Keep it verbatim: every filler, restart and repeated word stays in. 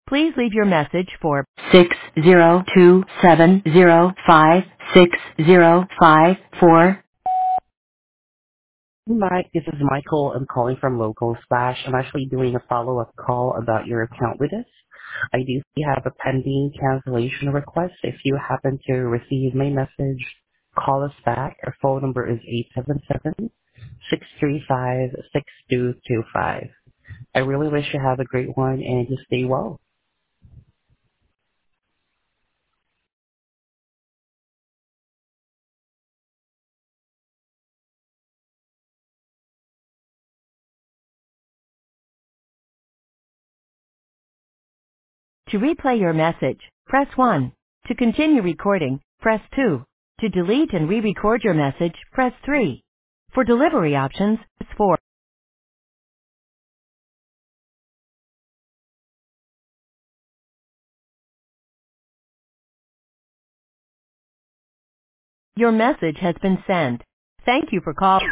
Please leave your message for six zero two seven zero five six zero five four. Mike, this is Michael. I'm calling from Local Splash. I'm actually doing a follow-up call about your account with us. I do see you have a pending cancellation request. If you happen to receive my message, call us back. Our phone number is eight seven seven, six three five, six two two five. I really wish you have a great one and just stay well. To replay your message, press one. To continue recording, press two. To delete and re-record your message, press three. For delivery options, press four. Your message has been sent. Thank you for calling.